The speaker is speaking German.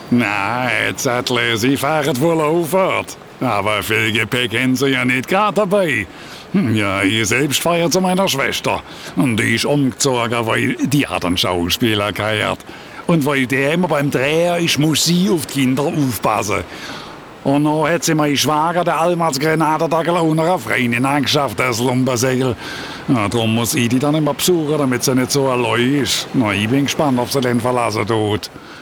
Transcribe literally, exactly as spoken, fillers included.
Na, jetzt hat sie fahren wohl aufhört. Aber viel Gepäck haben sie ja nicht gerade dabei. Hm, Ja, ich selbst feiere zu meiner Schwester. Und die ist umgezogen, weil die hat einen Schauspieler gehört. Und weil der immer beim Drehen ist, muss sie auf die Kinder aufpassen. Und dann hat sie mein Schwager, der Almaz Grenada, der Glauner, auf Freundin angeschafft, das Lumbersegel. Ja, darum muss ich die dann immer besuchen, damit sie nicht so allein ist. Na, ich bin gespannt, ob sie den verlassen tut.